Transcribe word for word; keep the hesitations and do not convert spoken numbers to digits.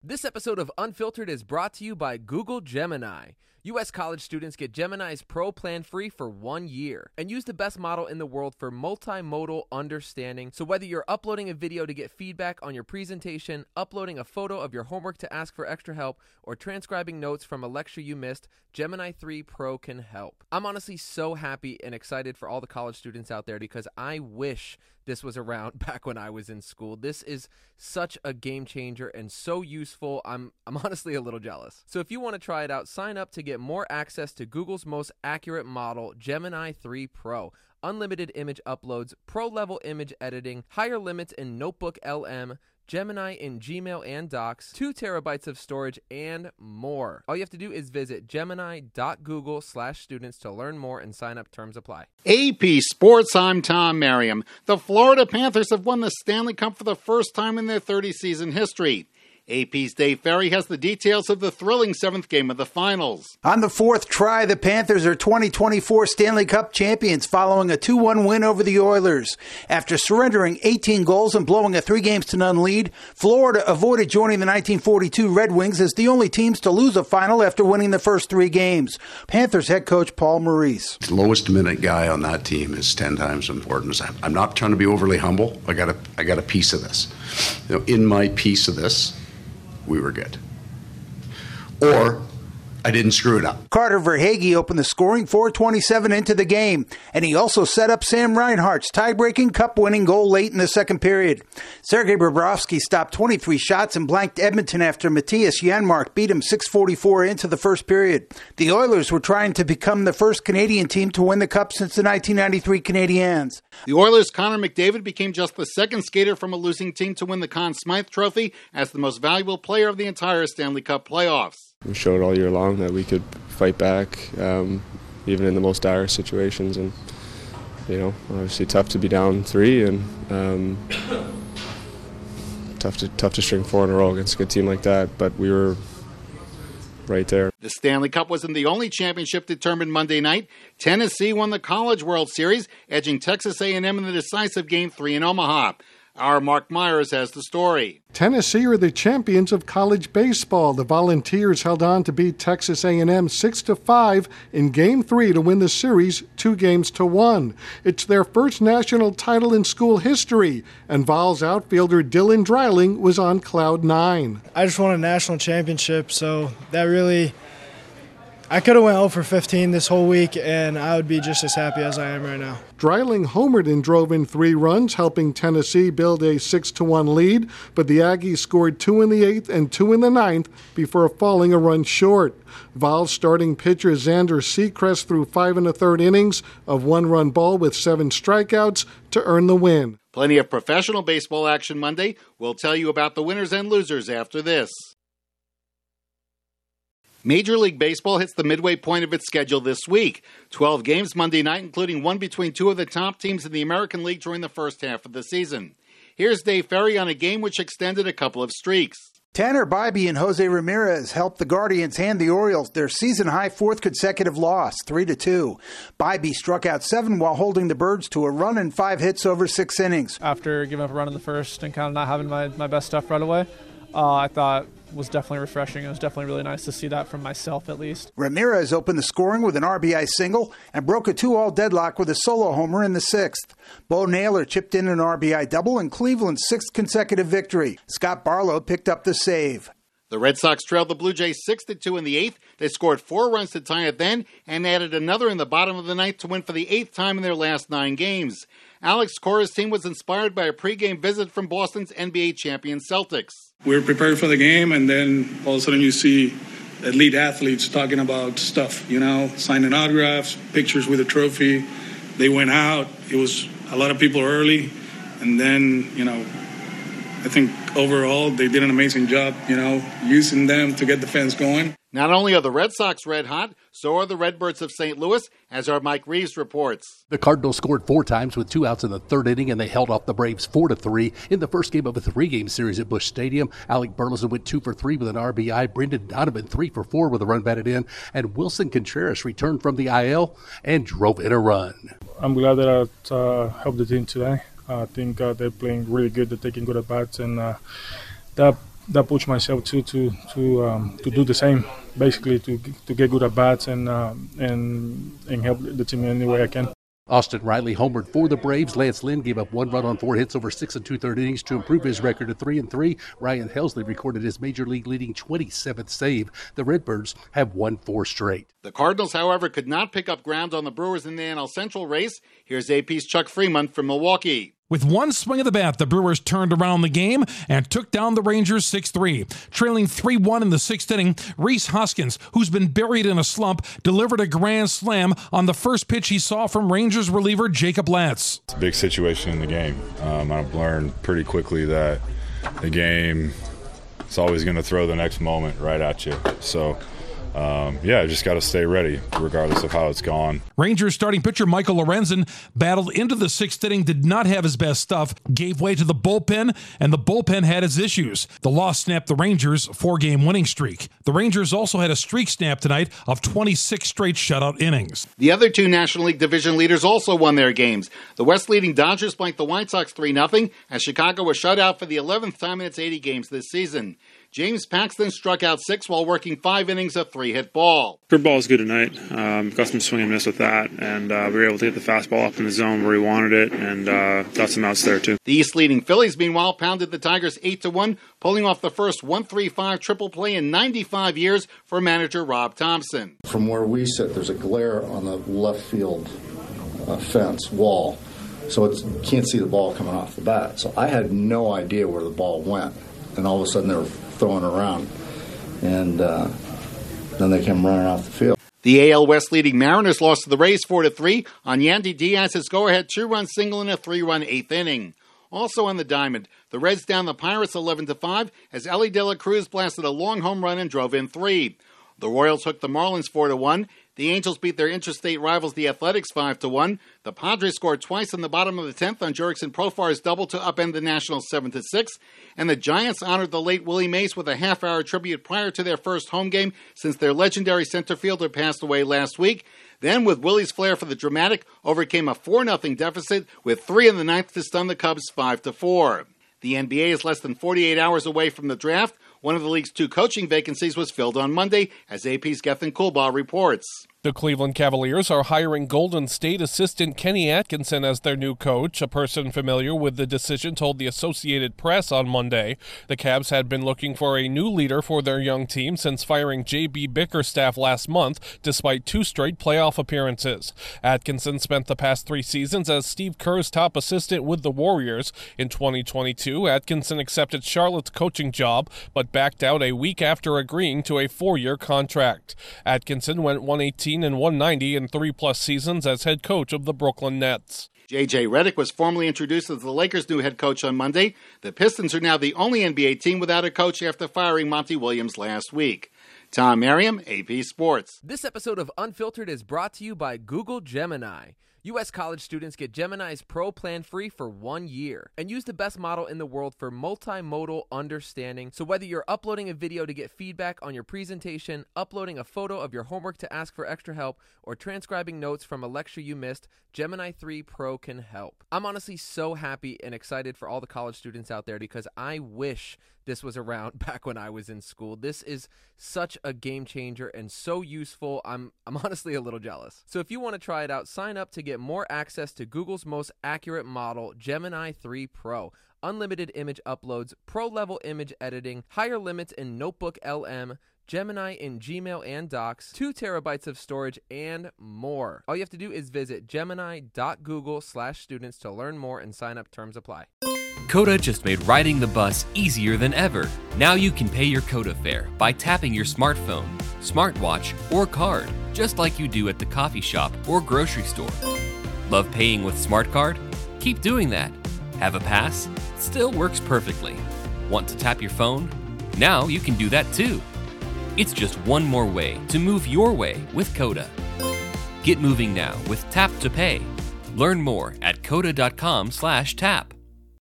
This episode of Unfiltered is brought to you by Google Gemini. U S college students get Gemini's Pro plan free for one year and use the best model in the world for multimodal understanding. So whether you're uploading a video to get feedback on your presentation, uploading a photo of your homework to ask for extra help, or transcribing notes from a lecture you missed, Gemini three Pro can help. I'm honestly so happy and excited for all the college students out there because I wish this was around back when I was in school. This is such a game changer and so useful. I'm I'm honestly a little jealous. So if you want to try it out, sign up to get more access to Google's most accurate model, Gemini three Pro. Unlimited image uploads, pro-level image editing, higher limits in Notebook L M, Gemini in Gmail and Docs, two terabytes of storage, and more. All you have to do is visit gemini.google slash students to learn more and sign up. Terms apply. A P Sports, I'm Tom Merriam. The Florida Panthers have won the Stanley Cup for the first time in their thirty-season history. A P's Dave Ferry has the details of the thrilling seventh game of the finals. On the fourth try, the Panthers are twenty twenty-four Stanley Cup champions following a two one win over the Oilers. After surrendering eighteen goals and blowing a three games to none lead, Florida avoided joining the nineteen forty-two Red Wings as the only teams to lose a final after winning the first three games. Panthers head coach Paul Maurice. The lowest minute guy on that team is ten times important. I'm not trying to be overly humble. I got a, I got a piece of this. You know, in my piece of this, we were good. Or I didn't screw it up. Carter Verhaeghe opened the scoring four twenty-seven into the game, and he also set up Sam Reinhart's tie-breaking cup-winning goal late in the second period. Sergei Bobrovsky stopped twenty-three shots and blanked Edmonton after Matthias Janmark beat him six forty-four into the first period. The Oilers were trying to become the first Canadian team to win the Cup since the nineteen ninety-three Canadiens. The Oilers' Connor McDavid became just the second skater from a losing team to win the Conn Smythe Trophy as the most valuable player of the entire Stanley Cup playoffs. We showed all year long that we could fight back, um, even in the most dire situations. And, you know, obviously tough to be down three and um, tough to tough to string four in a row against a good team like that. But we were right there. The Stanley Cup wasn't the only championship determined Monday night. Tennessee won the College World Series, edging Texas A and M in the decisive Game three in Omaha. Our Mark Myers has the story. Tennessee are the champions of college baseball. The Volunteers held on to beat Texas A and M six to five in Game three to win the series two games to one. It's their first national title in school history, and Vols outfielder Dylan Dreiling was on cloud nine. I just won a national championship, so that really... I could have went oh for fifteen this whole week, and I would be just as happy as I am right now. Dreiling homered and drove in three runs, helping Tennessee build a six to one lead, but the Aggies scored two in the eighth and two in the ninth before falling a run short. Vols starting pitcher Xander Seacrest threw five and a third innings of one-run ball with seven strikeouts to earn the win. Plenty of professional baseball action Monday. We'll tell you about the winners and losers after this. Major League Baseball hits the midway point of its schedule this week. twelve games Monday night, including one between two of the top teams in the American League during the first half of the season. Here's Dave Ferry on a game which extended a couple of streaks. Tanner Bibee and Jose Ramirez helped the Guardians hand the Orioles their season-high fourth consecutive loss, three to two. Bibee struck out seven while holding the Birds to a run and five hits over six innings. After giving up a run in the first and kind of not having my, my best stuff right away, uh, I thought was definitely refreshing. It was definitely really nice to see that from myself, at least. Ramirez opened the scoring with an R B I single and broke a two-all deadlock with a solo homer in the sixth. Bo Naylor chipped in an R B I double in Cleveland's sixth consecutive victory. Scott Barlow picked up the save. The Red Sox trailed the Blue Jays six to two in the eighth. They scored four runs to tie it then and added another in the bottom of the ninth to win for the eighth time in their last nine games. Alex Cora's team was inspired by a pregame visit from Boston's N B A champion Celtics. We were prepared for the game, and then all of a sudden you see elite athletes talking about stuff, you know, signing autographs, pictures with a trophy. They went out. It was a lot of people early, and then, you know, I think overall they did an amazing job, you know, using them to get the fans going. Not only are the Red Sox red hot, so are the Redbirds of Saint Louis, as our Mike Reeves reports. The Cardinals scored four times with two outs in the third inning, and they held off the Braves four to three in the first game of a three-game series at Busch Stadium. Alec Burleson went two for three with an R B I. Brendan Donovan three for four with a run batted in, and Wilson Contreras returned from the I L and drove in a run. I'm glad that I uh, helped the team today. I think uh, they're playing really good. They're taking good at bats, and uh, that that pushed myself to to to um, to do the same, basically to to get good at bats and um, and and help the team in any way I can. Austin Riley homered for the Braves. Lance Lynn gave up one run on four hits over six and two-thirds innings to improve his record to three and three. Ryan Helsley recorded his major league leading twenty-seventh save. The Redbirds have won four straight. The Cardinals, however, could not pick up ground on the Brewers in the N L Central race. Here's A P's Chuck Fremont from Milwaukee. With one swing of the bat, the Brewers turned around the game and took down the Rangers six three. Trailing three one in the sixth inning, Rhys Hoskins, who's been buried in a slump, delivered a grand slam on the first pitch he saw from Rangers reliever Jacob Latz. It's a big situation in the game. Um, I've learned pretty quickly that the game is always going to throw the next moment right at you. So, Um, yeah, just got to stay ready regardless of how it's gone. Rangers starting pitcher Michael Lorenzen battled into the sixth inning, did not have his best stuff, gave way to the bullpen, and the bullpen had its issues. The loss snapped the Rangers' four-game winning streak. The Rangers also had a streak snap tonight of twenty-six straight shutout innings. The other two National League division leaders also won their games. The West-leading Dodgers blanked the White Sox three nothing, as Chicago was shut out for the eleventh time in its eighty games this season. James Paxton struck out six while working five innings of three-hit ball. Curveball was good tonight. Um, got some swing and miss with that, and uh, we were able to get the fastball up in the zone where we wanted it, and uh, got some outs there too. The East-leading Phillies, meanwhile, pounded the Tigers eight to one, pulling off the first one three five triple play in ninety-five years for manager Rob Thompson. From where we sit, there's a glare on the left field uh, fence wall, so it's, you can't see the ball coming off the bat. So I had no idea where the ball went, and all of a sudden they were throwing around, and uh, then they came running off the field. The A L West leading Mariners lost to the Rays four to three on Yandy Diaz's go-ahead two-run single in a three-run eighth inning. Also on the diamond, the Reds down the Pirates eleven to five as Elly De La Cruz blasted a long home run and drove in three. The Royals hooked the Marlins four to one. The Angels beat their interstate rivals, the Athletics, five to one. The Padres scored twice in the bottom of the tenth on Jurickson Profar's double to upend the Nationals seven to six. And the Giants honored the late Willie Mays with a half-hour tribute prior to their first home game since their legendary center fielder passed away last week. Then, with Willie's flair for the dramatic, overcame a four nothing deficit with three in the ninth to stun the Cubs five to four. The N B A is less than forty-eight hours away from the draft. One of the league's two coaching vacancies was filled on Monday, as A P's Gethin Coolbaugh reports. The Cleveland Cavaliers are hiring Golden State assistant Kenny Atkinson as their new coach. A person familiar with the decision told the Associated Press on Monday. The Cavs had been looking for a new leader for their young team since firing J B Bickerstaff last month, despite two straight playoff appearances. Atkinson spent the past three seasons as Steve Kerr's top assistant with the Warriors. In twenty twenty-two, Atkinson accepted Charlotte's coaching job, but backed out a week after agreeing to a four-year contract. Atkinson went one eighteen and one ninety in three-plus seasons as head coach of the Brooklyn Nets. J J Redick was formally introduced as the Lakers' new head coach on Monday. The Pistons are now the only N B A team without a coach after firing Monty Williams last week. Tom Merriam, A P Sports. This episode of Unfiltered is brought to you by Google Gemini. U S college students get Gemini's Pro plan free for one year and use the best model in the world for multimodal understanding. So whether you're uploading a video to get feedback on your presentation, uploading a photo of your homework to ask for extra help, or transcribing notes from a lecture you missed, Gemini three Pro can help. I'm honestly so happy and excited for all the college students out there because I wish this was around back when I was in school. This is such a game changer and so useful. I'm I'm honestly a little jealous. So if you want to try it out, sign up to get more access to Google's most accurate model, Gemini three Pro. Unlimited image uploads, pro-level image editing, higher limits in Notebook L M, Gemini in Gmail and Docs, two terabytes of storage, and more. All you have to do is visit gemini.google slash students to learn more and sign up. Terms apply. Coda just made riding the bus easier than ever. Now you can pay your Coda fare by tapping your smartphone, smartwatch, or card, just like you do at the coffee shop or grocery store. Love paying with SmartCard? Keep doing that. Have a pass? Still works perfectly. Want to tap your phone? Now you can do that too. It's just one more way to move your way with Coda. Get moving now with Tap to Pay. Learn more at coda.com slash tap.